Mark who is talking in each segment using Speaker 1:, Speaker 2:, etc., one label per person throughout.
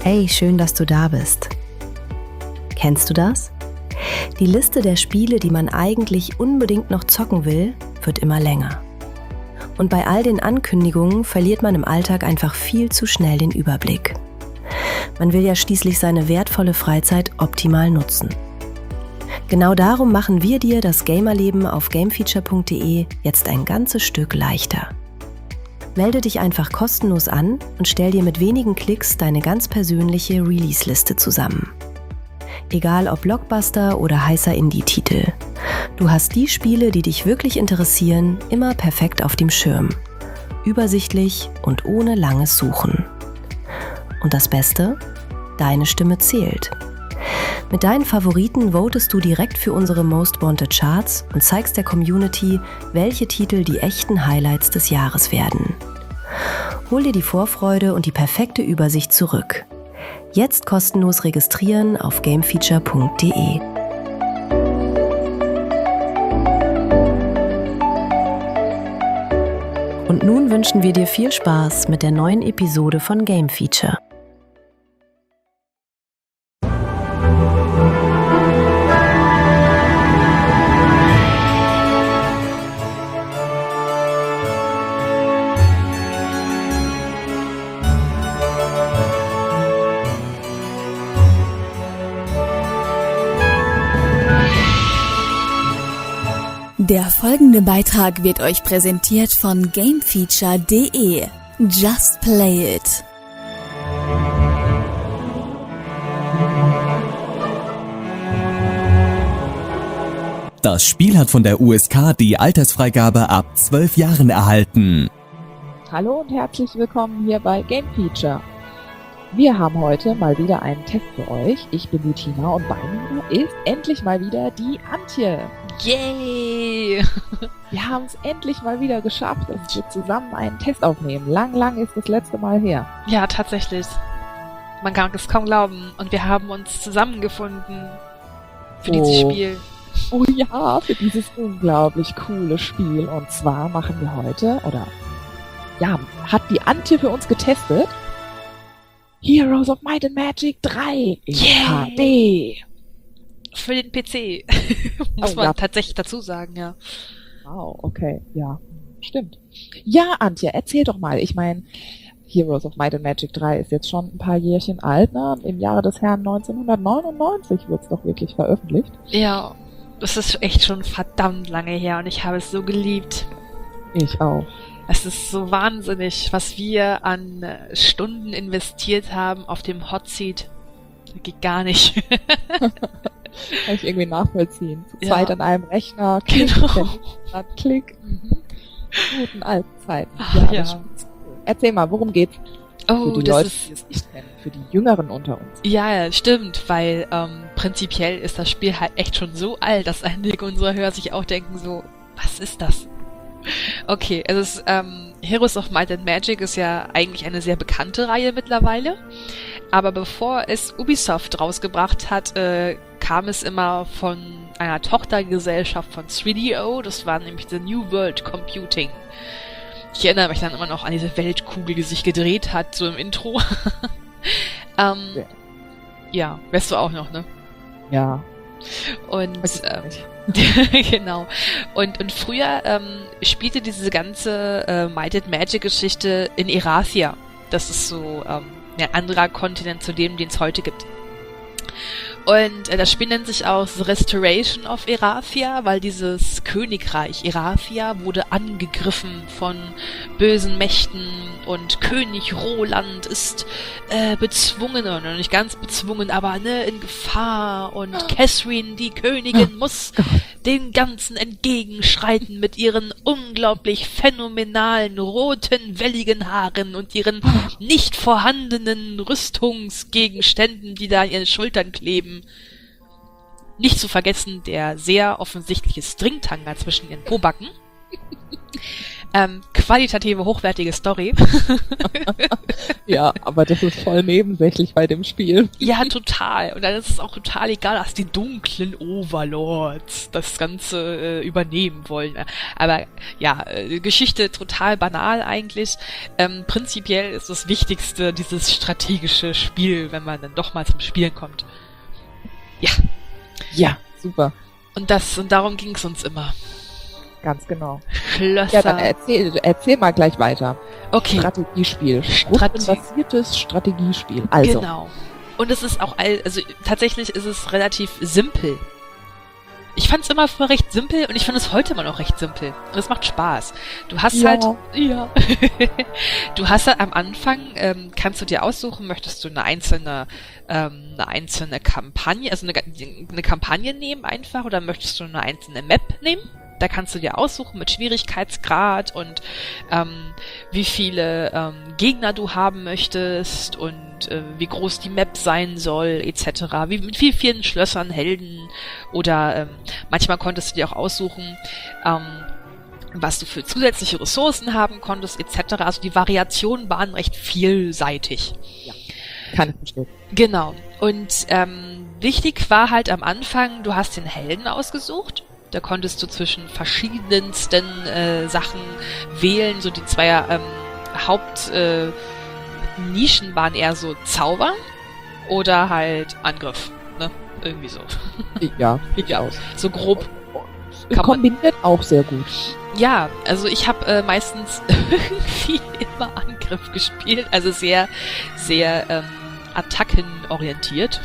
Speaker 1: Hey, schön, dass du da bist. Kennst du das? Die Liste der Spiele, die man eigentlich unbedingt noch zocken will, wird immer länger. Und bei all den Ankündigungen verliert man im Alltag einfach viel zu schnell den Überblick. Man will ja schließlich seine wertvolle Freizeit optimal nutzen. Genau darum machen wir dir das Gamerleben auf gamefeature.de jetzt ein ganzes Stück leichter. Melde dich einfach kostenlos an und stell dir mit wenigen Klicks deine ganz persönliche Release-Liste zusammen. Egal ob Blockbuster oder heißer Indie-Titel. Du hast die Spiele, die dich wirklich interessieren, immer perfekt auf dem Schirm. Übersichtlich und ohne langes Suchen. Und das Beste? Deine Stimme zählt. Mit deinen Favoriten votest du direkt für unsere Most Wanted Charts und zeigst der Community, welche Titel die echten Highlights des Jahres werden. Hol dir die Vorfreude und die perfekte Übersicht zurück. Jetzt kostenlos registrieren auf gamefeature.de. Und nun wünschen wir dir viel Spaß mit der neuen Episode von Game Feature.
Speaker 2: Der folgende Beitrag wird euch präsentiert von gamefeature.de. Just play it!
Speaker 3: Das Spiel hat von der USK die Altersfreigabe ab 12 Jahren erhalten.
Speaker 4: Hallo und herzlich willkommen hier bei Game Feature. Wir haben heute mal wieder einen Test für euch. Ich bin die Tina und bei mir ist endlich mal wieder die Antje.
Speaker 5: Yay!
Speaker 4: Wir haben es endlich mal wieder geschafft, dass wir zusammen einen Test aufnehmen. Lang ist das letzte Mal her.
Speaker 5: Ja, tatsächlich. Man kann es kaum glauben. Und wir haben uns zusammengefunden für dieses Spiel.
Speaker 4: Oh ja, für dieses unglaublich coole Spiel. Und zwar machen wir heute, hat die Antje für uns getestet, Heroes of Might and Magic 3 in HD.
Speaker 5: Für den PC. Muss man tatsächlich dazu sagen, ja.
Speaker 4: Wow, okay, ja, stimmt. Ja, Antje, erzähl doch mal. Ich meine, Heroes of Might and Magic 3 ist jetzt schon ein paar Jährchen alt, ne? Im Jahre des Herrn 1999 wird es doch wirklich veröffentlicht.
Speaker 5: Ja, das ist echt schon verdammt lange her und ich habe es so geliebt.
Speaker 4: Ich auch.
Speaker 5: Es ist so wahnsinnig, was wir an Stunden investiert haben auf dem Hot Seat. Das geht gar nicht.
Speaker 4: Kann ich irgendwie nachvollziehen. Zu zweit an einem Rechner,
Speaker 5: Klick,
Speaker 4: Klick. Guten alten Zeiten.
Speaker 5: Ja.
Speaker 4: Erzähl mal, worum geht's?
Speaker 5: Oh,
Speaker 4: für die Leute, die es nicht kennen, für die Jüngeren unter uns.
Speaker 5: Ja, stimmt, weil prinzipiell ist das Spiel halt echt schon so alt, dass einige unserer Hörer sich auch denken so, was ist das? Okay, es ist Heroes of Might and Magic ist ja eigentlich eine sehr bekannte Reihe mittlerweile, aber bevor es Ubisoft rausgebracht hat, kam es immer von einer Tochtergesellschaft von 3DO, das war nämlich The New World Computing. Ich erinnere mich dann immer noch an diese Weltkugel, die sich gedreht hat, so im Intro. Ja, weißt du auch noch, ne?
Speaker 4: Ja.
Speaker 5: Und genau. Und früher spielte diese ganze Might and Magic Geschichte in Erathia. Das ist so ein anderer Kontinent zu dem, den es heute gibt. Und das Spiel nennt sich auch The Restoration of Erathia, weil dieses Königreich Erathia wurde angegriffen von bösen Mächten und König Roland ist bezwungen, oder nicht ganz bezwungen, aber in Gefahr und Catherine, die Königin, muss dem Ganzen entgegenschreiten mit ihren unglaublich phänomenalen roten, welligen Haaren und ihren nicht vorhandenen Rüstungsgegenständen, die da an ihren Schultern kleben. Nicht zu vergessen der sehr offensichtliche Stringtanga zwischen ihren Pobacken. Qualitative, hochwertige Story.
Speaker 4: Ja, aber das ist voll nebensächlich bei dem Spiel.
Speaker 5: Ja, total. Und dann ist es auch total egal, dass die dunklen Overlords das Ganze übernehmen wollen. Aber ja, Geschichte total banal eigentlich. Prinzipiell ist das Wichtigste dieses strategische Spiel, wenn man dann doch mal zum Spielen kommt. Ja.
Speaker 4: Ja, super.
Speaker 5: Und darum ging es uns immer.
Speaker 4: Ganz genau.
Speaker 5: Schlösser.
Speaker 4: Ja, dann erzähl mal gleich weiter.
Speaker 5: Okay.
Speaker 4: Strategiespiel. Rundenbasiertes Strategiespiel. Also.
Speaker 5: Genau. Und es ist auch, also tatsächlich ist es relativ simpel. Ich fand es immer früher recht simpel und ich finde es heute immer noch recht simpel. Und es macht Spaß. Du hast ja. Du hast halt am Anfang, kannst du dir aussuchen, möchtest du eine einzelne Kampagne, also eine Kampagne nehmen einfach, oder möchtest du eine einzelne Map nehmen? Da kannst du dir aussuchen mit Schwierigkeitsgrad und wie viele Gegner du haben möchtest und wie groß die Map sein soll, etc. Mit wie vielen Schlössern, Helden oder manchmal konntest du dir auch aussuchen, was du für zusätzliche Ressourcen haben konntest, etc. Also die Variationen waren recht vielseitig.
Speaker 4: Ja, kann ich verstehen.
Speaker 5: Genau. Und wichtig war halt am Anfang, du hast den Helden ausgesucht. Da konntest du zwischen verschiedensten Sachen wählen. So die zwei Hauptnischen waren eher so Zauber oder halt Angriff. Ne? Irgendwie so.
Speaker 4: Ja,
Speaker 5: ja, so grob.
Speaker 4: Kombiniert auch sehr gut.
Speaker 5: Ja, also ich habe meistens irgendwie immer Angriff gespielt. Also sehr, sehr attackenorientiert.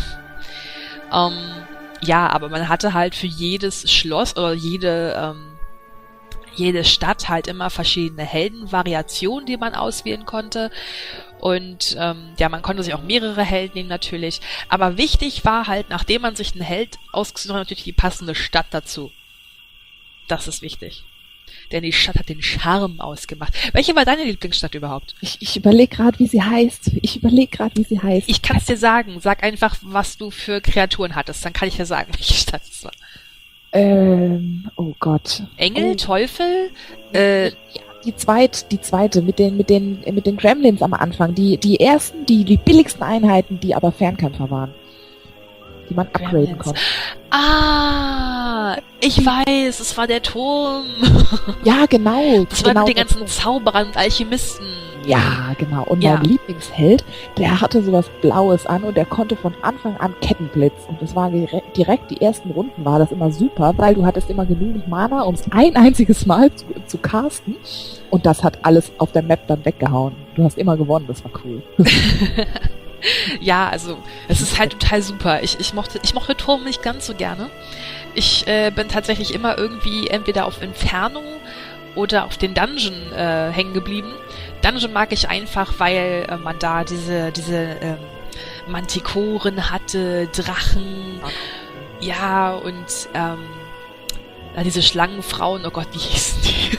Speaker 5: Ja, aber man hatte halt für jedes Schloss oder jede Stadt halt immer verschiedene Heldenvariationen, die man auswählen konnte. Und ja, man konnte sich auch mehrere Helden nehmen natürlich. Aber wichtig war halt, nachdem man sich einen Held ausgesucht hat, natürlich die passende Stadt dazu. Das ist wichtig. Denn die Stadt hat den Charme ausgemacht. Welche war deine Lieblingsstadt überhaupt?
Speaker 4: Ich überlege gerade, wie sie heißt.
Speaker 5: Ich kann es dir sagen. Sag einfach, was du für Kreaturen hattest. Dann kann ich dir sagen, welche Stadt es war.
Speaker 4: Oh Gott.
Speaker 5: Engel, Teufel?
Speaker 4: Ja, die zweite mit den Gremlins am Anfang. Die ersten, die billigsten Einheiten, die aber Fernkämpfer waren. Die man upgraden konnte.
Speaker 5: Ah, ich weiß, es war der Turm.
Speaker 4: Ja, genau.
Speaker 5: Das war mit den ganzen Zauberern und Alchemisten.
Speaker 4: Ja, genau. Und mein Lieblingsheld, der hatte sowas Blaues an und der konnte von Anfang an Kettenblitz. Und das war direkt die ersten Runden war das immer super, weil du hattest immer genug Mana, um es ein einziges Mal zu casten. Und das hat alles auf der Map dann weggehauen. Du hast immer gewonnen, das war cool.
Speaker 5: Ja, also es ist halt total super. Ich mochte Turm nicht ganz so gerne. Ich bin tatsächlich immer irgendwie entweder auf Inferno oder auf den Dungeon hängen geblieben. Dungeon mag ich einfach, weil man da diese Mantikoren hatte, Drachen, ja, und diese Schlangenfrauen, oh Gott, wie hießen die?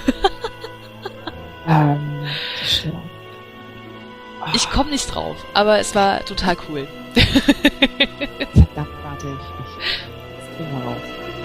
Speaker 5: Ich komme nicht drauf, aber es war total cool.
Speaker 4: Verdammt, warte, ich krieg mal raus.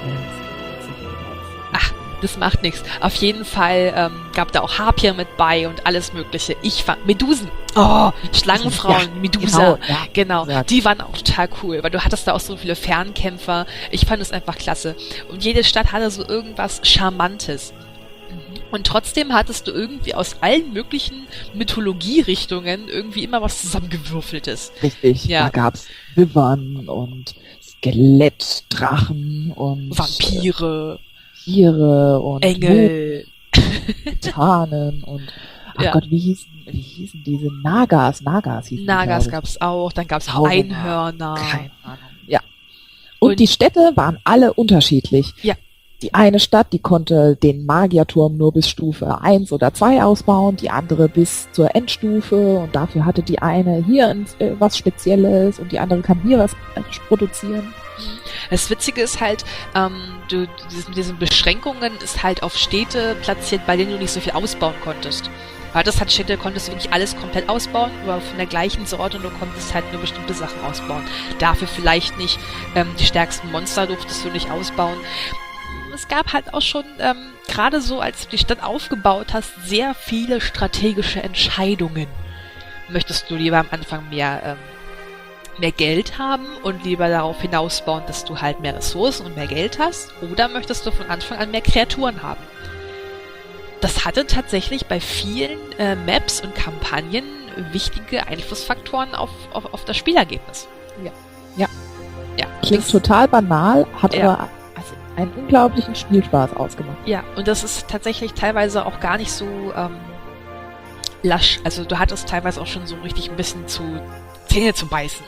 Speaker 5: Ach, das macht nichts. Auf jeden Fall gab da auch Harpier mit bei und alles mögliche. Ich fand Medusen. Oh, Schlangenfrauen, ja, Medusa. Genau. Ja. Die waren auch total cool, weil du hattest da auch so viele Fernkämpfer. Ich fand es einfach klasse. Und jede Stadt hatte so irgendwas Charmantes. Und trotzdem hattest du irgendwie aus allen möglichen Mythologie-Richtungen irgendwie immer was zusammengewürfeltes.
Speaker 4: Richtig, ja. Da gab's Wyvern und Skelettdrachen und
Speaker 5: Vampire,
Speaker 4: und
Speaker 5: Engel,
Speaker 4: Titanen und ach Gott, wie hießen diese Nagas?
Speaker 5: Nagas gab's auch, dann gab's Einhörner.
Speaker 4: Keine Ahnung. Ja. Und die Städte waren alle unterschiedlich.
Speaker 5: Ja.
Speaker 4: Die eine Stadt, die konnte den Magierturm nur bis Stufe 1 oder 2 ausbauen, die andere bis zur Endstufe und dafür hatte die eine hier was Spezielles und die andere kann hier was produzieren.
Speaker 5: Das Witzige ist halt, diese Beschränkungen ist halt auf Städte platziert, bei denen du nicht so viel ausbauen konntest. Weil das hat Städte, konntest du wirklich alles komplett ausbauen, aber von der gleichen Sorte und du konntest halt nur bestimmte Sachen ausbauen. Dafür vielleicht nicht die stärksten Monster durftest du nicht ausbauen. es gab halt auch schon, gerade so, als du die Stadt aufgebaut hast, sehr viele strategische Entscheidungen. Möchtest du lieber am Anfang mehr Geld haben und lieber darauf hinausbauen, dass du halt mehr Ressourcen und mehr Geld hast? Oder möchtest du von Anfang an mehr Kreaturen haben? Das hatte tatsächlich bei vielen Maps und Kampagnen wichtige Einflussfaktoren auf das Spielergebnis. Ja,
Speaker 4: Klingt total banal, hat aber einen unglaublichen Spielspaß ausgemacht.
Speaker 5: Ja, und das ist tatsächlich teilweise auch gar nicht so lasch. Also du hattest teilweise auch schon so richtig ein bisschen Zähne zu beißen.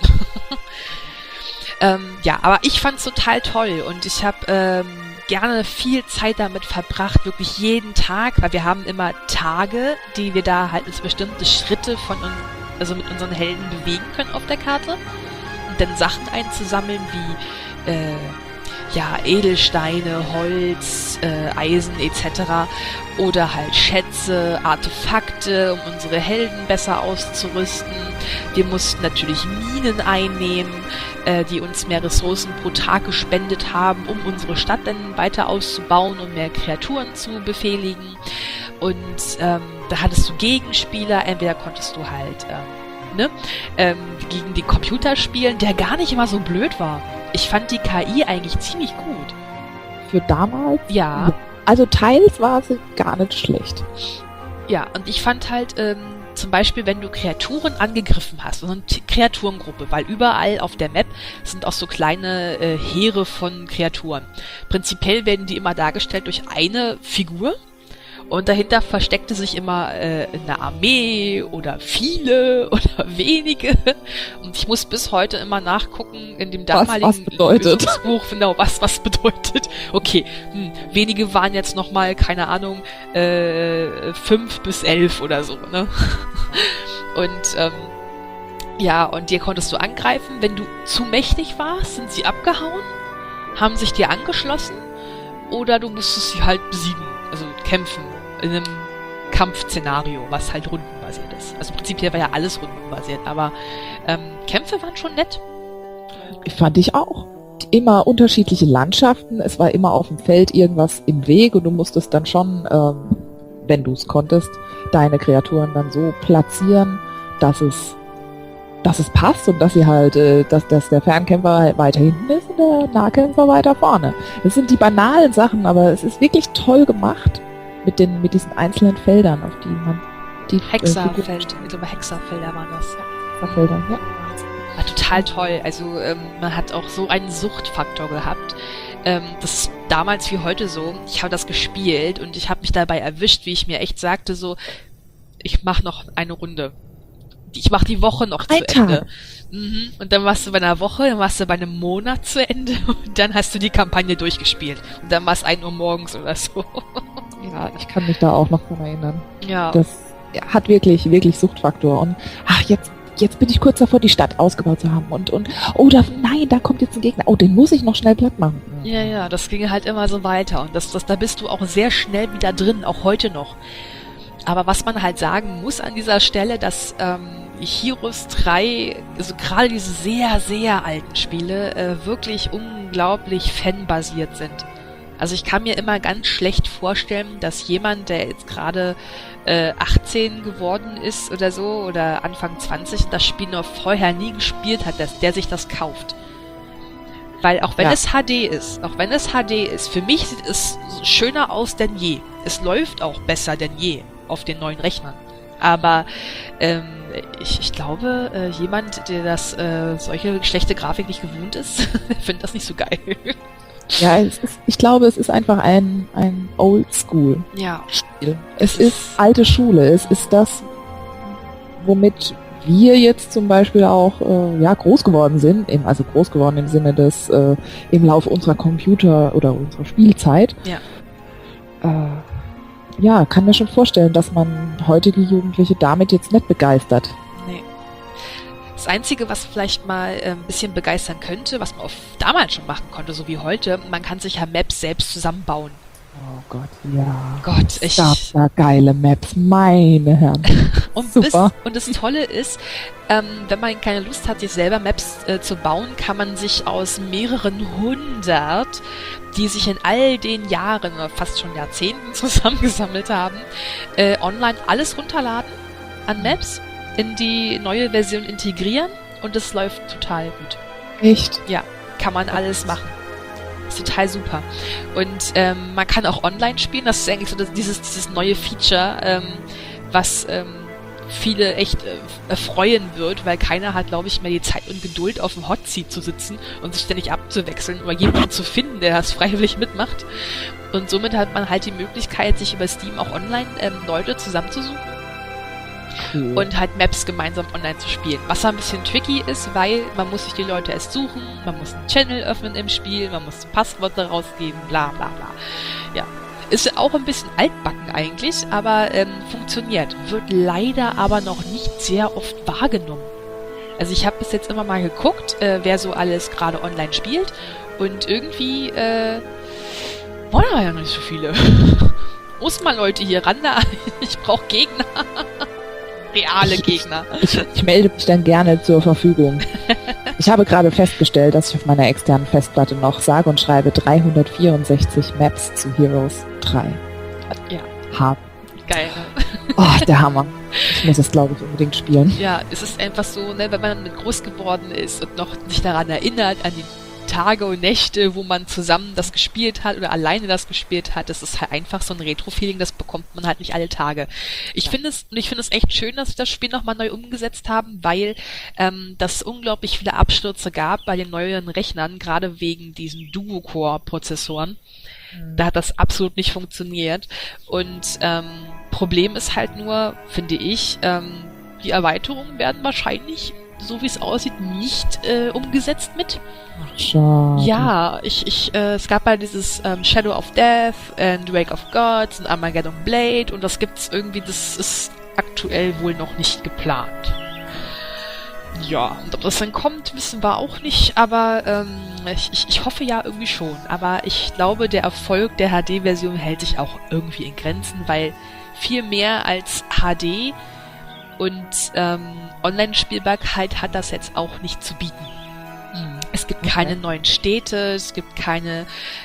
Speaker 5: Ja, aber ich fand's total toll und ich habe gerne viel Zeit damit verbracht, wirklich jeden Tag, weil wir haben immer Tage, die wir da halt als bestimmte Schritte mit unseren Helden bewegen können auf der Karte und dann Sachen einzusammeln wie Edelsteine, Holz, Eisen etc. oder halt Schätze, Artefakte, um unsere Helden besser auszurüsten. Wir mussten natürlich Minen einnehmen, die uns mehr Ressourcen pro Tag gespendet haben, um unsere Stadt dann weiter auszubauen und mehr Kreaturen zu befehligen. Und da hattest du Gegenspieler, entweder konntest du halt gegen den Computer spielen, der gar nicht immer so blöd war. Ich fand die KI eigentlich ziemlich gut.
Speaker 4: Für damals?
Speaker 5: Ja.
Speaker 4: Also teils war sie gar nicht schlecht.
Speaker 5: Ja, und ich fand halt zum Beispiel, wenn du Kreaturen angegriffen hast, so eine Kreaturengruppe, weil überall auf der Map sind auch so kleine Heere von Kreaturen. Prinzipiell werden die immer dargestellt durch eine Figur. Und dahinter versteckte sich immer eine Armee oder viele oder wenige. Und ich muss bis heute immer nachgucken in dem damaligen Lösungsbuch, genau, was bedeutet. Okay, wenige waren jetzt nochmal, keine Ahnung, 5 bis 11 oder so, ne? Und und dir konntest du angreifen. Wenn du zu mächtig warst, sind sie abgehauen, haben sich dir angeschlossen oder du musstest sie halt besiegen, also kämpfen. In einem Kampfszenario, was halt rundenbasiert ist. Also prinzipiell war ja alles rundenbasiert, aber Kämpfe waren schon nett.
Speaker 4: Fand ich auch. Immer unterschiedliche Landschaften, es war immer auf dem Feld irgendwas im Weg und du musstest dann schon, wenn du es konntest, deine Kreaturen dann so platzieren, dass es passt und dass sie halt, dass der Fernkämpfer weiter hinten ist und der Nahkämpfer weiter vorne. Das sind die banalen Sachen, aber es ist wirklich toll gemacht. Mit diesen einzelnen Feldern, auf die man die
Speaker 5: Hexerfelder, ich glaube Hexerfelder waren das, ja.
Speaker 4: Hexerfelder, ja.
Speaker 5: War total toll. Also man hat auch so einen Suchtfaktor gehabt. Das ist damals wie heute so. Ich habe das gespielt und ich habe mich dabei erwischt, wie ich mir echt sagte, so, ich mache noch eine Runde. Ich mache die Woche noch zu Ende. Und dann warst du bei einer Woche, dann warst du bei einem Monat zu Ende und dann hast du die Kampagne durchgespielt. Und dann war es 1 Uhr morgens oder so.
Speaker 4: Ja, ich kann mich da auch noch dran erinnern.
Speaker 5: Ja.
Speaker 4: Das hat wirklich Suchtfaktor. Und jetzt bin ich kurz davor, die Stadt ausgebaut zu haben. Und da kommt jetzt ein Gegner. Oh, den muss ich noch schnell platt machen.
Speaker 5: Ja, das ging halt immer so weiter. Und da bist du auch sehr schnell wieder drin, auch heute noch. Aber was man halt sagen muss an dieser Stelle, dass Heroes 3, also gerade diese sehr, sehr alten Spiele, wirklich unglaublich fanbasiert sind. Also ich kann mir immer ganz schlecht vorstellen, dass jemand, der jetzt gerade 18 geworden ist oder so, oder Anfang 20 und das Spiel noch vorher nie gespielt hat, dass der sich das kauft. Weil auch wenn es HD ist, für mich sieht es schöner aus denn je. Es läuft auch besser denn je auf den neuen Rechnern. Aber ich glaube, jemand, der solche schlechte Grafik nicht gewohnt ist, findet das nicht so geil.
Speaker 4: Ja, ich glaube, es ist einfach ein Oldschool-Spiel. Es ist alte Schule. Es ist das, womit wir jetzt zum Beispiel auch groß geworden sind. Also groß geworden im Sinne des im Laufe unserer Computer- oder unserer Spielzeit. Ja. Kann mir schon vorstellen, dass man heutige Jugendliche damit jetzt nicht begeistert.
Speaker 5: Nee. Das Einzige, was vielleicht mal ein bisschen begeistern könnte, was man auch damals schon machen konnte, so wie heute, man kann sich ja Maps selbst zusammenbauen.
Speaker 4: Oh Gott, ja.
Speaker 5: Es
Speaker 4: gab da geile Maps, meine Herren.
Speaker 5: Super. Und das Tolle ist, wenn man keine Lust hat, sich selber Maps zu bauen, kann man sich aus mehreren 100 die sich in all den Jahren oder fast schon Jahrzehnten zusammengesammelt haben, online alles runterladen an Maps, in die neue Version integrieren und es läuft total gut.
Speaker 4: Echt?
Speaker 5: Ja, kann man alles machen. Ist total super. Und man kann auch online spielen. Das ist eigentlich so dieses neue Feature, was viele echt erfreuen wird, weil keiner hat, glaube ich, mehr die Zeit und Geduld, auf dem Hot Seat zu sitzen und sich ständig abzuwechseln oder jemanden zu finden, der das freiwillig mitmacht. Und somit hat man halt die Möglichkeit, sich über Steam auch online Leute zusammenzusuchen.
Speaker 4: Cool.
Speaker 5: Und halt Maps gemeinsam online zu spielen. Was ein bisschen tricky ist, weil man muss sich die Leute erst suchen, man muss einen Channel öffnen im Spiel, man muss Passwörter rausgeben, bla bla bla. Ja, ist auch ein bisschen altbacken eigentlich, aber funktioniert. Wird leider aber noch nicht sehr oft wahrgenommen. Also ich habe bis jetzt immer mal geguckt, wer so alles gerade online spielt und irgendwie wollen wir ja noch nicht so viele. Muss mal Leute hier ran, ich brauche Gegner. Reale Gegner.
Speaker 4: Ich melde mich dann gerne zur Verfügung. Ich habe gerade festgestellt, dass ich auf meiner externen Festplatte noch sage und schreibe 364 Maps zu Heroes 3
Speaker 5: Ja.
Speaker 4: habe.
Speaker 5: Geil.
Speaker 4: Oh, der Hammer. Ich muss das, glaube ich, unbedingt spielen.
Speaker 5: Ja, es ist einfach so, ne, wenn man mit groß geworden ist und noch sich daran erinnert, an die Tage und Nächte, wo man zusammen das gespielt hat oder alleine das gespielt hat, das ist halt einfach so ein Retro-Feeling, das bekommt man halt nicht alle Tage. Ich finde es echt schön, dass sie das Spiel nochmal neu umgesetzt haben, weil das unglaublich viele Abstürze gab bei den neueren Rechnern, gerade wegen diesen Duo-Core-Prozessoren. Da hat das absolut nicht funktioniert. Und Problem ist halt nur, finde ich, die Erweiterungen werden wahrscheinlich, so wie es aussieht, nicht umgesetzt mit.
Speaker 4: Ach, schade.
Speaker 5: Ja, es gab halt dieses Shadow of Death and Wake of Gods und Armageddon Blade und das gibt's irgendwie, das ist aktuell wohl noch nicht geplant. Ja, und ob das dann kommt, wissen wir auch nicht, aber ich hoffe ja irgendwie schon. Aber ich glaube, der Erfolg der HD-Version hält sich auch irgendwie in Grenzen, weil viel mehr als HD und Online-Spielbarkeit hat das jetzt auch nicht zu bieten. Es gibt keine neuen Städte, es gibt keine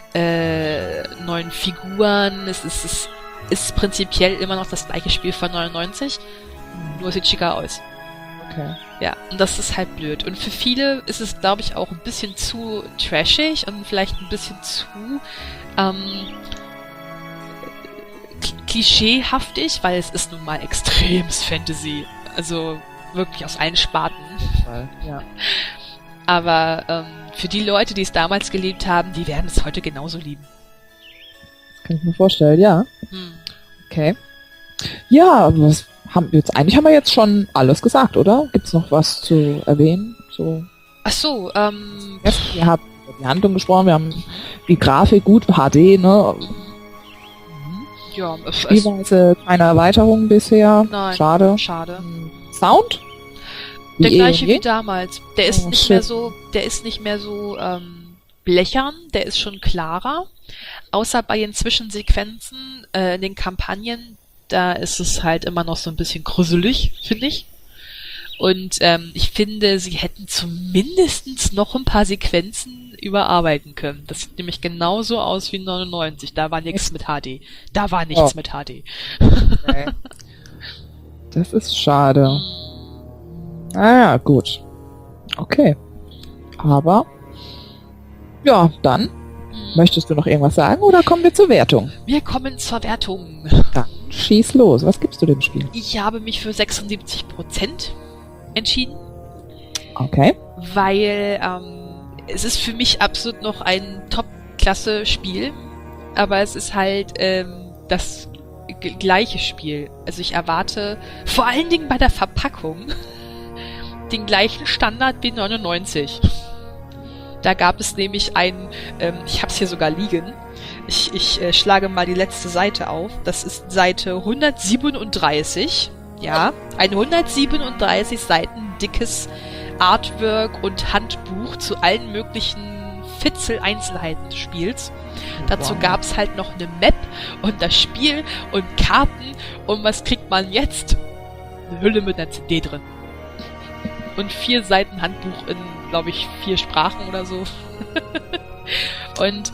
Speaker 5: neuen Figuren, es ist prinzipiell immer noch das gleiche Spiel von 99, nur sieht schicker aus.
Speaker 4: Okay.
Speaker 5: Ja, und das ist halt blöd. Und für viele ist es, glaube ich, auch ein bisschen zu trashig und vielleicht ein bisschen zu klischeehaftig, weil es ist nun mal extremes Fantasy. Also wirklich aus allen Sparten.
Speaker 4: Ja.
Speaker 5: Aber für die Leute, die es damals geliebt haben, die werden es heute genauso lieben.
Speaker 4: Kann ich mir vorstellen, ja. Okay. Ja, eigentlich haben wir jetzt schon alles gesagt, oder? Gibt's noch was zu erwähnen? So.
Speaker 5: Ach so,
Speaker 4: Wir haben über die Handlung gesprochen, wir haben die Grafik gut, HD, ne?
Speaker 5: ja,
Speaker 4: Spielweise keine Erweiterung bisher.
Speaker 5: Nein,
Speaker 4: Schade.
Speaker 5: schade.
Speaker 4: Sound?
Speaker 5: Der
Speaker 4: Wie
Speaker 5: gleiche
Speaker 4: eh und je?
Speaker 5: wie damals. Der ist
Speaker 4: Oh,
Speaker 5: nicht
Speaker 4: shit.
Speaker 5: mehr so blechern, der ist schon klarer. Außer bei den Zwischensequenzen, in den Kampagnen, da ist es halt immer noch so ein bisschen gruselig, finde ich. Und ich finde, sie hätten zumindest noch ein paar Sequenzen überarbeiten können. Das sieht nämlich genauso aus wie 99. Da war nichts mit HD. Da war nichts mit HD.
Speaker 4: Okay. Das ist schade. Naja, gut. Okay. Aber, ja, dann, möchtest du noch irgendwas sagen oder kommen wir zur Wertung?
Speaker 5: Wir kommen zur Wertung.
Speaker 4: Dann schieß los. Was gibst du dem Spiel?
Speaker 5: Ich habe mich für 76% entschieden,
Speaker 4: Okay.
Speaker 5: weil es ist für mich absolut noch ein Top-Klasse-Spiel, aber es ist halt das gleiche Spiel. Also ich erwarte vor allen Dingen bei der Verpackung den gleichen Standard wie 99. Da gab es nämlich ich habe es hier sogar liegen, ich schlage mal die letzte Seite auf, das ist Seite 137, ja, ein 137 Seiten dickes Artwork und Handbuch zu allen möglichen Fitzel-Einzelheiten des Spiels. Dazu
Speaker 4: Wow.
Speaker 5: gab es halt noch eine Map und das Spiel und Karten und was kriegt man jetzt? Eine Hülle mit einer CD drin. Und 4 Seiten Handbuch in, glaube ich, 4 Sprachen oder so. Und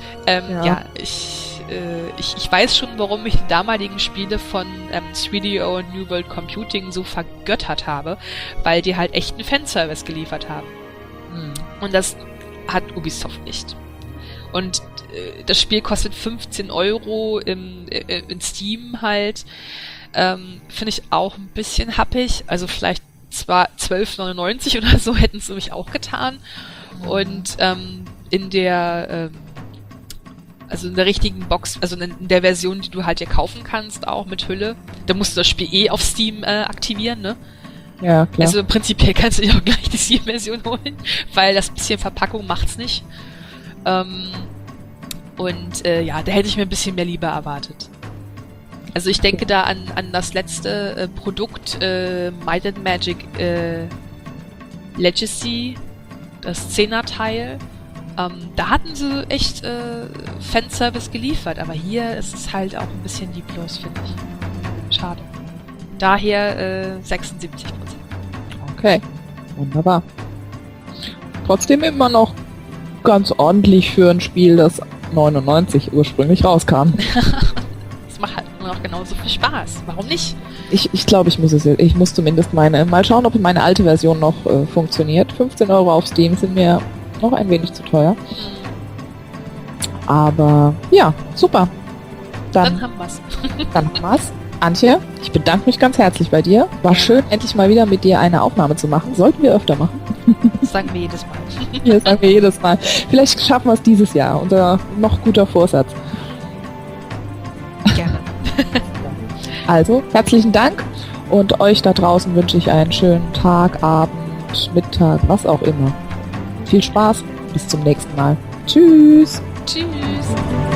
Speaker 5: ich weiß schon, warum ich die damaligen Spiele von 3DO und New World Computing so vergöttert habe, weil die halt echten Fanservice geliefert haben. Und das hat Ubisoft nicht. Und das Spiel kostet 15 € in Steam halt. Finde ich auch ein bisschen happig. Also vielleicht zwar 12,99 oder so hätten sie mich auch getan. Und in der richtigen Box, also in der Version, die du halt hier kaufen kannst, auch mit Hülle, da musst du das Spiel auf Steam aktivieren, ne?
Speaker 4: Ja, klar.
Speaker 5: Also prinzipiell kannst du dir auch gleich die Steam-Version holen, weil das bisschen Verpackung macht's nicht. Da hätte ich mir ein bisschen mehr Liebe erwartet. Also ich denke da an das letzte Produkt, Might and Magic Legacy, das 10er-Teil. Da hatten sie echt Fanservice geliefert, aber hier ist es halt auch ein bisschen lieblos, finde ich. Schade. Daher 76%.
Speaker 4: Okay, wunderbar. Trotzdem immer noch ganz ordentlich für ein Spiel, das 99 ursprünglich rauskam.
Speaker 5: Das macht halt immer noch genauso viel Spaß. Warum nicht?
Speaker 4: Ich glaube, ich muss zumindest mal schauen, ob meine alte Version noch funktioniert. 15 € auf Steam sind mir noch ein wenig zu teuer. Aber ja, super.
Speaker 5: Dann haben wir's.
Speaker 4: Dann haben wir's. Antje, ich bedanke mich ganz herzlich bei dir. War schön, endlich mal wieder mit dir eine Aufnahme zu machen. Sollten wir öfter machen.
Speaker 5: Das sagen wir jedes Mal.
Speaker 4: Ja, das sagen wir jedes Mal. Vielleicht schaffen wir es dieses Jahr. Unser noch guter Vorsatz.
Speaker 5: Gerne.
Speaker 4: Also, herzlichen Dank. Und euch da draußen wünsche ich einen schönen Tag, Abend, Mittag, was auch immer. Viel Spaß. Bis zum nächsten Mal. Tschüss.
Speaker 5: Tschüss.